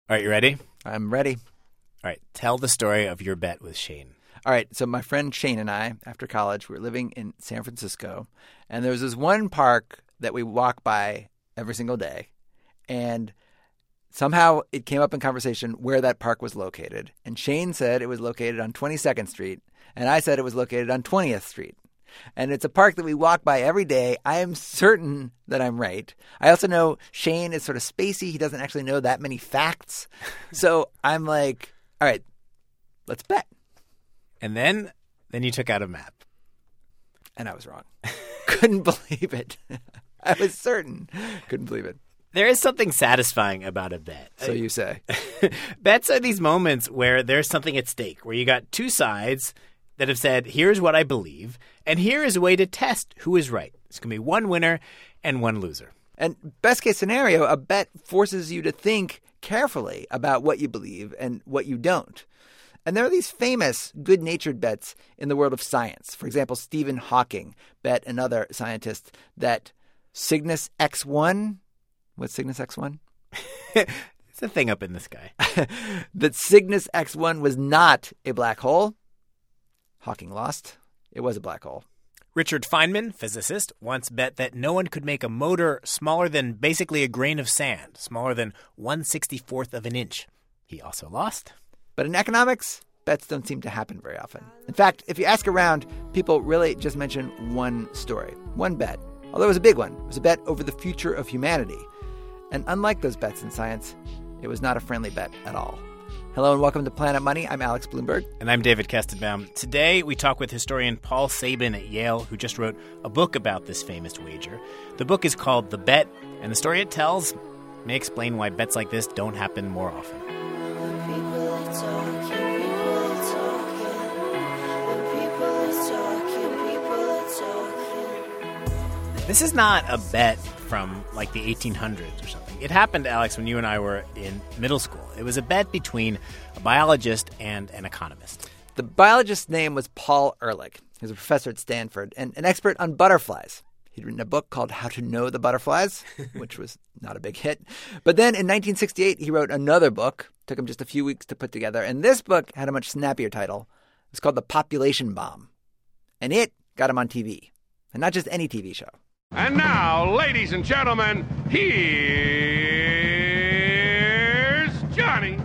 All right, you ready? I'm ready. All right, tell the story of your bet with Shane. All right, so my friend Shane and I, after college, we were living in San Francisco, and there was this one park that we walk by every single day, and somehow it came up in conversation where that park was located. And Shane said it was located on 22nd Street, and I said it was located on 20th Street. And it's a park that we walk by every day. I am certain that I'm right. I also know Shane is sort of spacey. He doesn't actually know that many facts. So I'm like, all right, let's bet. And then you took out a map. And I was wrong. Couldn't believe it. I was certain. Couldn't believe it. There is something satisfying about a bet. So you say. Bets are these moments where there's something at stake, where you got two sides that have said, here's what I believe, and here is a way to test who is right. It's going to be one winner and one loser. And best case scenario, a bet forces you to think carefully about what you believe and what you don't. And there are these famous good-natured bets in the world of science. For example, Stephen Hawking bet another scientist that Cygnus X1 – what's Cygnus X1? It's a thing up in the sky. That Cygnus X1 was not a black hole. Hawking lost. It was a black hole. Richard Feynman, physicist, once bet that no one could make a motor smaller than basically a grain of sand, smaller than 1/64th of an inch. He also lost. But in economics, bets don't seem to happen very often. In fact, if you ask around, people really just mention one story, one bet. Although it was a big one. It was a bet over the future of humanity. And unlike those bets in science, it was not a friendly bet at all. Hello and welcome to Planet Money. I'm Alex Bloomberg. And I'm David Kestenbaum. Today, we talk with historian Paul Sabin at Yale, who just wrote a book about this famous wager. The book is called The Bet, and the story it tells may explain why bets like this don't happen more often. This is not a bet from like the 1800s or something. It happened, Alex, when you and I were in middle school. It was a bet between a biologist and an economist. The biologist's name was Paul Ehrlich. He was a professor at Stanford and an expert on butterflies. He'd written a book called How to Know the Butterflies, which was not a big hit. But then in 1968, he wrote another book. Took him just a few weeks to put together. And this book had a much snappier title. It was called The Population Bomb. And it got him on TV. And not just any TV show. And now, ladies and gentlemen, here's Johnny.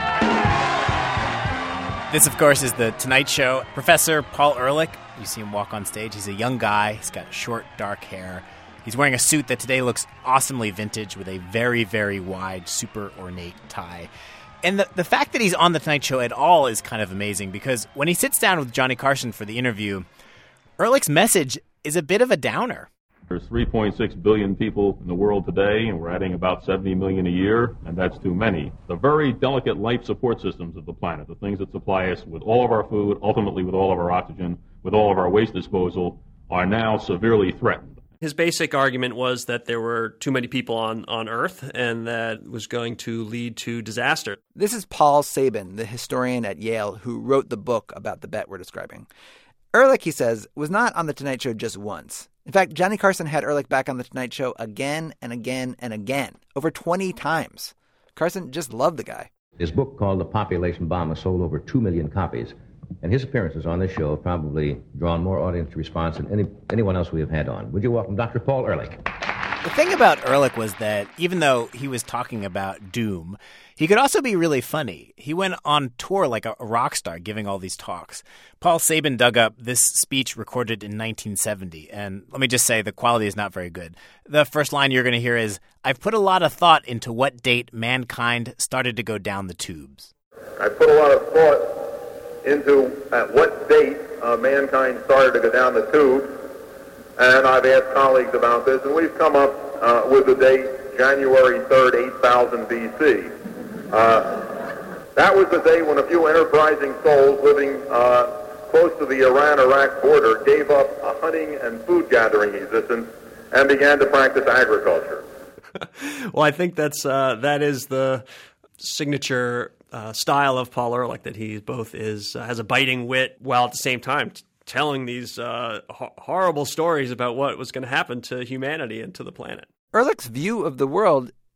This, of course, is The Tonight Show. Professor Paul Ehrlich, you see him walk on stage. He's a young guy. He's got short, dark hair. He's wearing a suit that today looks awesomely vintage with a very, very wide, super ornate tie. And the fact that he's on The Tonight Show at all is kind of amazing because when he sits down with Johnny Carson for the interview, Ehrlich's message is a bit of a downer. There's 3.6 billion people in the world today, and we're adding about 70 million a year, and that's too many. The very delicate life support systems of the planet, the things that supply us with all of our food, ultimately with all of our oxygen, with all of our waste disposal, are now severely threatened. His basic argument was that there were too many people on Earth, and that was going to lead to disaster. This is Paul Sabin, the historian at Yale, who wrote the book about the bet we're describing. Ehrlich, he says, was not on The Tonight Show just once. In fact, Johnny Carson had Ehrlich back on The Tonight Show again and again and again, over 20 times. Carson just loved the guy. His book called The Population Bomb has sold over 2 million copies, and his appearances on this show have probably drawn more audience response than anyone else we have had on. Would you welcome Dr. Paul Ehrlich? The thing about Ehrlich was that even though he was talking about doom, he could also be really funny. He went on tour like a rock star giving all these talks. Paul Sabin dug up this speech recorded in 1970, and let me just say the quality is not very good. The first line you're going to hear is, "I've put a lot of thought into what date mankind started to go down the tubes." I put a lot of thought into at what date mankind started to go down the tubes, and I've asked colleagues about this, and we've come up with the date January 3rd, 8000 B.C. That was the day when a few enterprising souls living close to the Iran-Iraq border gave up a hunting and food-gathering existence and began to practice agriculture. Well, I think that is the signature style of Paul Ehrlich, that he both has a biting wit while at the same time telling these horrible stories about what was going to happen to humanity and to the planet. Ehrlich's view of the world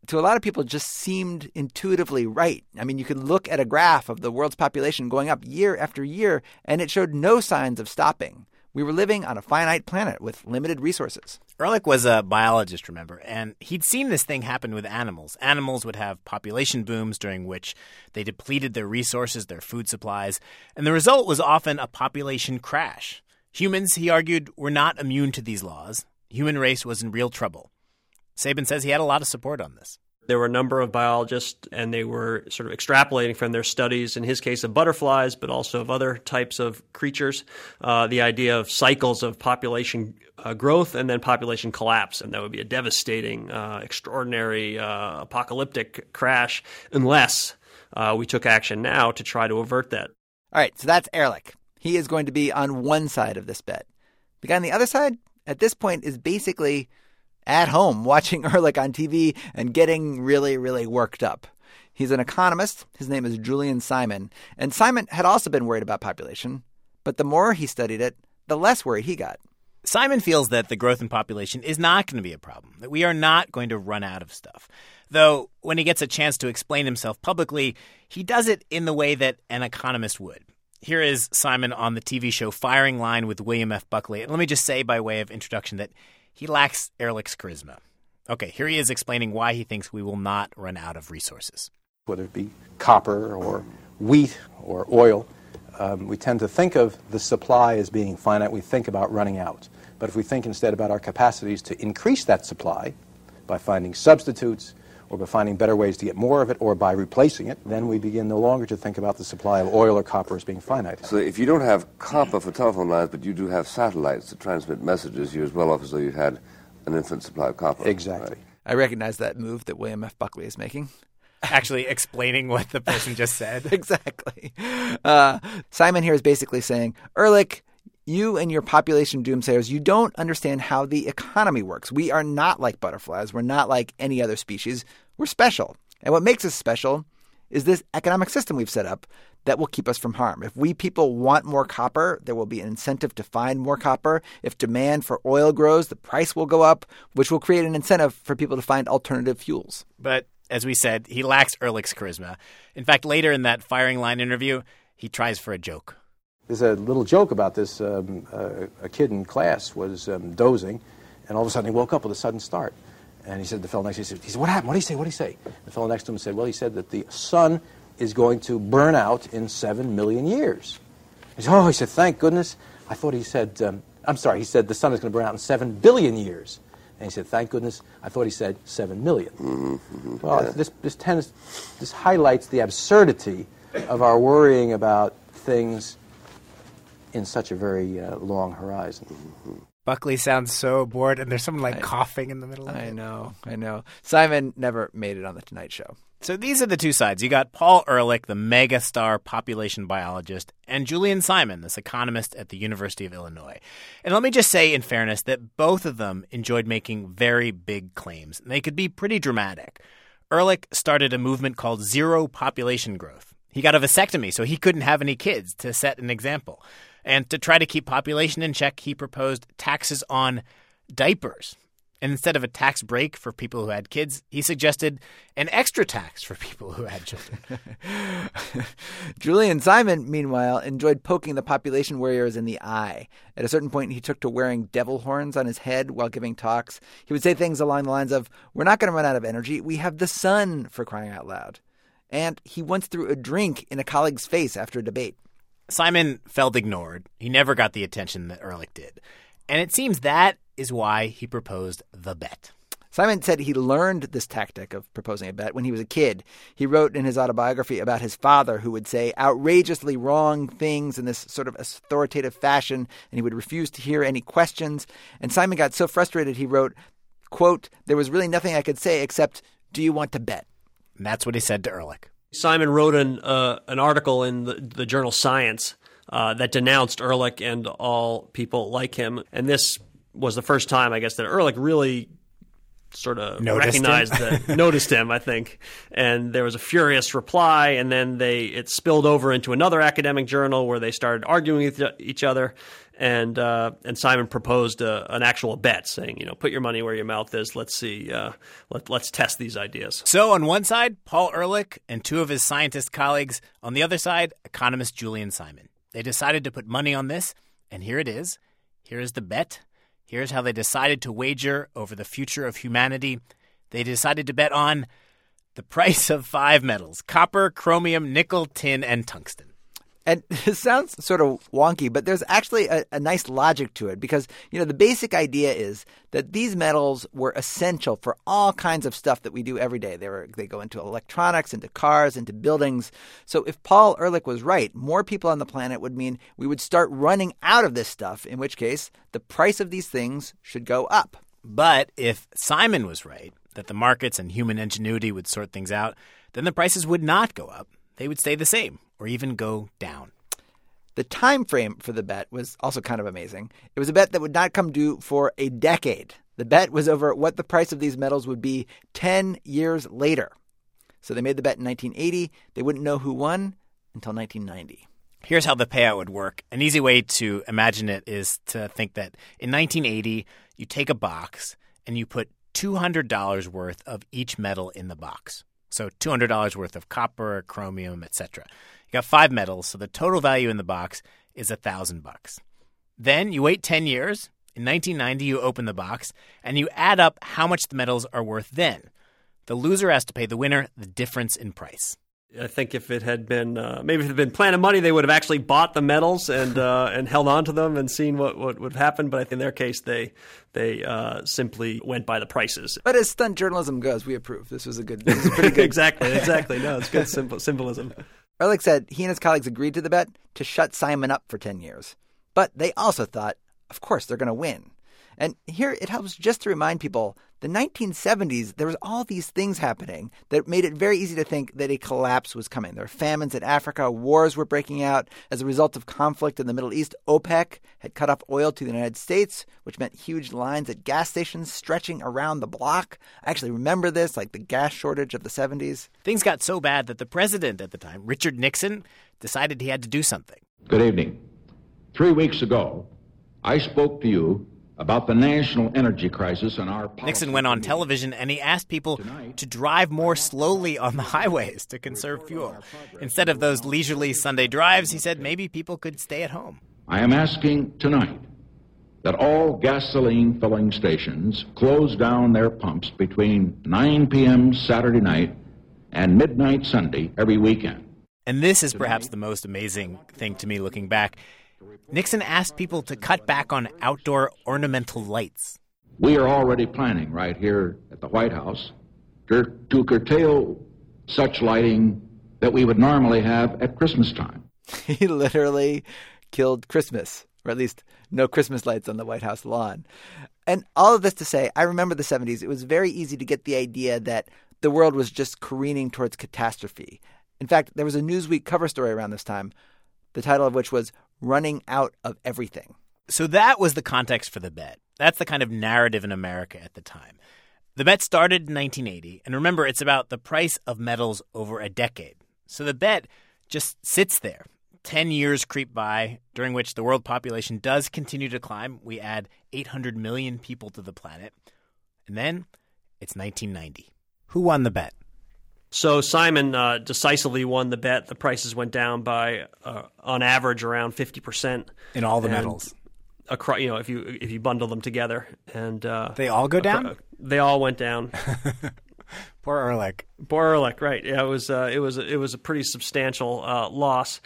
to a lot of people just seemed intuitively right. I mean, you could look at a graph of the world's population going up year after year, and it showed no signs of stopping. We were living on a finite planet with limited resources. Ehrlich was a biologist, remember, and he'd seen this thing happen with animals. Animals would have population booms during which they depleted their resources, their food supplies, and the result was often a population crash. Humans, he argued, were not immune to these laws. The human race was in real trouble. Sabin says he had a lot of support on this. There were a number of biologists, and they were sort of extrapolating from their studies, in his case of butterflies, but also of other types of creatures, the idea of cycles of population growth and then population collapse. And that would be a devastating, extraordinary, apocalyptic crash unless we took action now to try to avert that. All right, so that's Ehrlich. He is going to be on one side of this bet. The guy on the other side, at this point, is basically at home watching Ehrlich on TV and getting really, really worked up. He's an economist. His name is Julian Simon. And Simon had also been worried about population. But the more he studied it, the less worried he got. Simon feels that the growth in population is not going to be a problem, that we are not going to run out of stuff. Though when he gets a chance to explain himself publicly, he does it in the way that an economist would. Here is Simon on the TV show Firing Line with William F. Buckley. And let me just say by way of introduction that he lacks Ehrlich's charisma. Okay, here he is explaining why he thinks we will not run out of resources. Whether it be copper or wheat or oil, we tend to think of the supply as being finite. We think about running out. But if we think instead about our capacities to increase that supply by finding substitutes or by finding better ways to get more of it or by replacing it, then we begin no longer to think about the supply of oil or copper as being finite. So if you don't have copper for telephone lines, but you do have satellites to transmit messages, you're as well off as though you had an infinite supply of copper. Exactly. Right? I recognize that move that William F. Buckley is making. Actually explaining what the person just said. Exactly. Simon here is basically saying, Ehrlich, you and your population doomsayers, you don't understand how the economy works. We are not like butterflies. We're not like any other species. We're special. And what makes us special is this economic system we've set up that will keep us from harm. If we people want more copper, there will be an incentive to find more copper. If demand for oil grows, the price will go up, which will create an incentive for people to find alternative fuels. But as we said, he lacks Ehrlich's charisma. In fact, later in that Firing Line interview, he tries for a joke. There's a little joke about this. A kid in class was dozing, and all of a sudden he woke up with a sudden start. And he said to the fellow next to him, he said, what happened? What did he say? The fellow next to him said, well, he said that the sun is going to burn out in 7 million years. He said, thank goodness. I thought he said, he said the sun is going to burn out in 7 billion years. And he said, thank goodness. I thought he said 7 million. Mm-hmm. Well, yeah. This highlights the absurdity of our worrying about things in such a very long horizon. Mm-hmm. Buckley sounds so bored, and there's someone coughing in the middle of it. I know. Simon never made it on The Tonight Show. So these are the two sides. You got Paul Ehrlich, the mega-star population biologist, and Julian Simon, this economist at the University of Illinois. And let me just say, in fairness, that both of them enjoyed making very big claims, and they could be pretty dramatic. Ehrlich started a movement called Zero Population Growth. He got a vasectomy, so he couldn't have any kids, to set an example. And to try to keep population in check, he proposed taxes on diapers. And instead of a tax break for people who had kids, he suggested an extra tax for people who had children. Julian Simon, meanwhile, enjoyed poking the population warriors in the eye. At a certain point, he took to wearing devil horns on his head while giving talks. He would say things along the lines of, we're not going to run out of energy. We have the sun, for crying out loud. And he once threw a drink in a colleague's face after a debate. Simon felt ignored. He never got the attention that Ehrlich did. And it seems that is why he proposed the bet. Simon said he learned this tactic of proposing a bet when he was a kid. He wrote in his autobiography about his father who would say outrageously wrong things in this sort of authoritative fashion, and he would refuse to hear any questions. And Simon got so frustrated he wrote, quote, there was really nothing I could say except, do you want to bet? And that's what he said to Ehrlich. Simon wrote an article in the journal Science that denounced Ehrlich and all people like him. And this was the first time, I guess, that Ehrlich really sort of noticed him, I think. And there was a furious reply, and then it spilled over into another academic journal where they started arguing with each other. And Simon proposed an actual bet, saying, put your money where your mouth is. Let's see, let's test these ideas. So on one side, Paul Ehrlich and two of his scientist colleagues. On the other side, economist Julian Simon. They decided to put money on this, and here it is. Here is the bet. Here's how they decided to wager over the future of humanity. They decided to bet on the price of 5 metals: copper, chromium, nickel, tin, and tungsten. And it sounds sort of wonky, but there's actually a nice logic to it because, the basic idea is that these metals were essential for all kinds of stuff that we do every day. They go into electronics, into cars, into buildings. So if Paul Ehrlich was right, more people on the planet would mean we would start running out of this stuff, in which case the price of these things should go up. But if Simon was right, that the markets and human ingenuity would sort things out, then the prices would not go up. They would stay the same or even go down. The time frame for the bet was also kind of amazing. It was a bet that would not come due for a decade. The bet was over what the price of these metals would be 10 years later. So they made the bet in 1980. They wouldn't know who won until 1990. Here's how the payout would work. An easy way to imagine it is to think that in 1980, you take a box and you put $200 worth of each metal in the box. So $200 worth of copper, chromium, etc. You got 5 metals, so the total value in the box is $1,000. Then you wait 10 years. In 1990, you open the box, and you add up how much the metals are worth then. The loser has to pay the winner the difference in price. I think if it had been maybe if it had been Planet Money, they would have actually bought the metals and held on to them and seen what would happen. But in their case, they simply went by the prices. But as stunt journalism goes, we approve. This was pretty good. Exactly. No, it's good symbolism. Ehrlich said he and his colleagues agreed to the bet to shut Simon up for 10 years. But they also thought, of course, they're going to win. And here it helps just to remind people, the 1970s, there was all these things happening that made it very easy to think that a collapse was coming. There were famines in Africa, wars were breaking out. As a result of conflict in the Middle East, OPEC had cut off oil to the United States, which meant huge lines at gas stations stretching around the block. I actually remember this, like the gas shortage of the 70s. Things got so bad that the president at the time, Richard Nixon, decided he had to do something. Good evening. 3 weeks ago, I spoke to you about the national energy crisis and our policy. Nixon went on television and he asked people to drive more slowly on the highways to conserve fuel. Instead of those leisurely Sunday drives, he said maybe people could stay at home. I am asking tonight that all gasoline filling stations close down their pumps between 9 p.m. Saturday night and midnight Sunday every weekend. And this is perhaps the most amazing thing to me looking back. Nixon asked people to cut back on outdoor ornamental lights. We are already planning right here at the White House to curtail such lighting that we would normally have at Christmas time. He literally killed Christmas, or at least no Christmas lights on the White House lawn. And all of this to say, I remember the 70s. It was very easy to get the idea that the world was just careening towards catastrophe. In fact, there was a Newsweek cover story around this time, the title of which was Running Out of Everything. So that was the context for the bet. That's the kind of narrative in America at the time. The bet started in 1980, and remember, it's about the price of metals over a decade. So the bet just sits there. 10 years creep by, during which the world population does continue to climb. We add 800 million people to the planet. And then it's 1990. Who won the bet? So Simon decisively won the bet. The prices went down by, on average, around 50%. In all the metals. Across, if you bundle them together, and they all go down. They all went down. Poor Ehrlich. Right? Yeah, it was a pretty substantial loss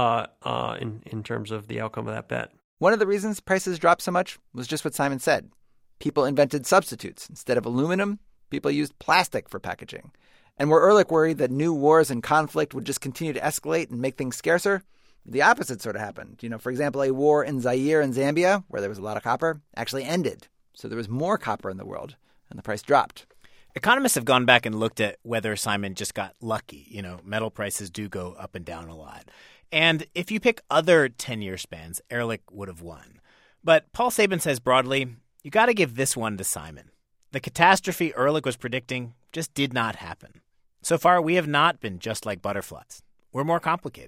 in terms of the outcome of that bet. One of the reasons prices dropped so much was just what Simon said. People invented substitutes. Instead of aluminum, people used plastic for packaging. And were Ehrlich worried that new wars and conflict would just continue to escalate and make things scarcer? The opposite sort of happened. For example, a war in Zaire and Zambia, where there was a lot of copper, actually ended. So there was more copper in the world, and the price dropped. Economists have gone back and looked at whether Simon just got lucky. Metal prices do go up and down a lot. And if you pick other 10-year spans, Ehrlich would have won. But Paul Sabin says broadly, you got to give this one to Simon. The catastrophe Ehrlich was predicting just did not happen. So far, we have not been just like butterflies. We're more complicated.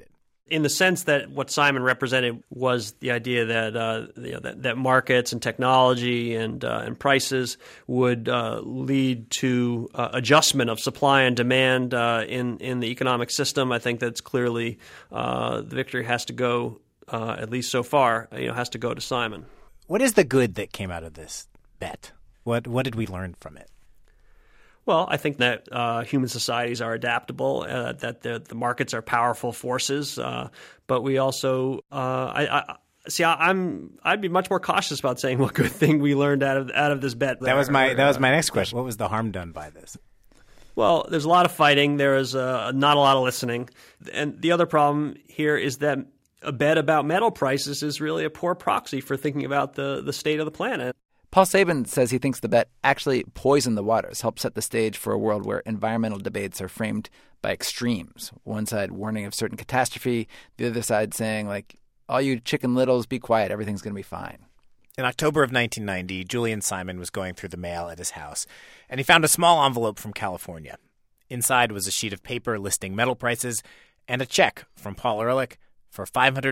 in the sense that what Simon represented was the idea that that markets and technology and prices would lead to adjustment of supply and demand in the economic system. I think that's clearly the victory has to go, at least so far, has to go to Simon. What is the good that came out of this bet? What did we learn from it? Well, I think that human societies are adaptable, that the markets are powerful forces, but we also I'd be much more cautious about saying what good thing we learned out of this bet. That was my next question. What was the harm done by this? Well, there's a lot of fighting. There is not a lot of listening, and the other problem here is that a bet about metal prices is really a poor proxy for thinking about the state of the planet. Paul Sabin says he thinks the bet actually poisoned the waters, helped set the stage for a world where environmental debates are framed by extremes. One side warning of certain catastrophe, the other side saying, like, all you Chicken Littles, be quiet, everything's going to be fine. In October of 1990, Julian Simon was going through the mail at his house, and he found a small envelope from California. Inside was a sheet of paper listing metal prices and a check from Paul Ehrlich for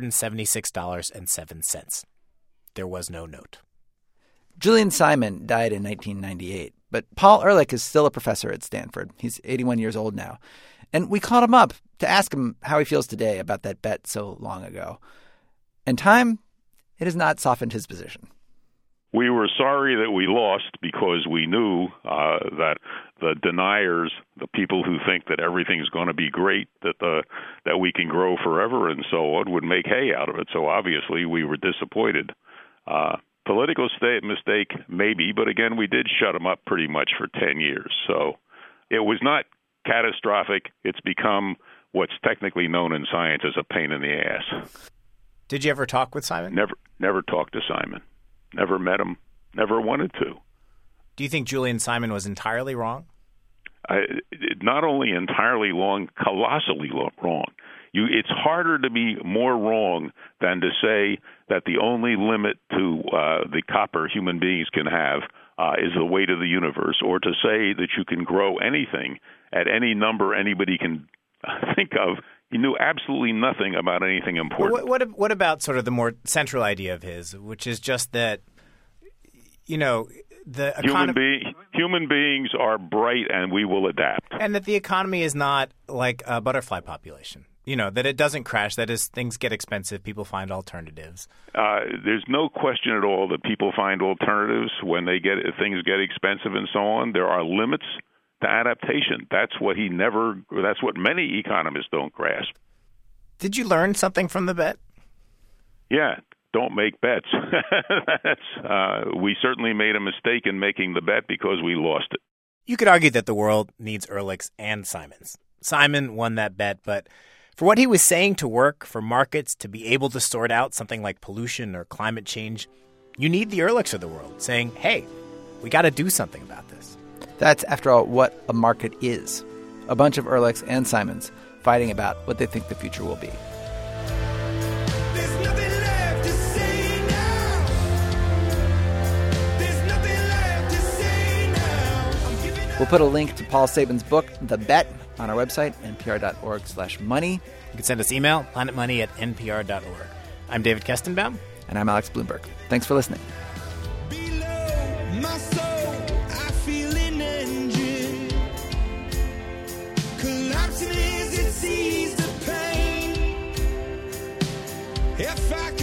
$576.07. There was no note. Julian Simon died in 1998, but Paul Ehrlich is still a professor at Stanford. He's 81 years old now. And we called him up to ask him how he feels today about that bet so long ago. And time, it has not softened his position. We were sorry that we lost because we knew that the deniers, the people who think that everything's going to be great, that we can grow forever and so on, would make hay out of it. So obviously we were disappointed. Political mistake, maybe, but again, we did shut them up pretty much for 10 years. So it was not catastrophic. It's become what's technically known in science as a pain in the ass. Did you ever talk with Simon? Never talked to Simon. Never met him. Never wanted to. Do you think Julian Simon was entirely wrong? Not only entirely wrong, colossally wrong. It's harder to be more wrong than to say that the only limit to the copper human beings can have is the weight of the universe, or to say that you can grow anything at any number anybody can think of. He knew absolutely nothing about anything important. What about sort of the more central idea of his, which is just that, the economy... Human beings are bright and we will adapt. And that the economy is not like a butterfly population. That it doesn't crash, that as things get expensive, people find alternatives. There's no question at all that people find alternatives when things get expensive and so on. There are limits to adaptation. That's what many economists don't grasp. Did you learn something from the bet? Yeah, don't make bets. We certainly made a mistake in making the bet because we lost it. You could argue that the world needs Ehrlichs and Simons. Simon won that bet, but for what he was saying to work, for markets to be able to sort out something like pollution or climate change, you need the Ehrlichs of the world saying, hey, we got to do something about this. That's, after all, what a market is. A bunch of Ehrlichs and Simons fighting about what they think the future will be. We'll put a link to Paul Sabin's book, The Bet, on our website, npr.org/money. You can send us email, planetmoney@npr.org. I'm David Kestenbaum. And I'm Alex Bloomberg. Thanks for listening. Below my soul, I feel an engine collapsing as it sees the pain. If I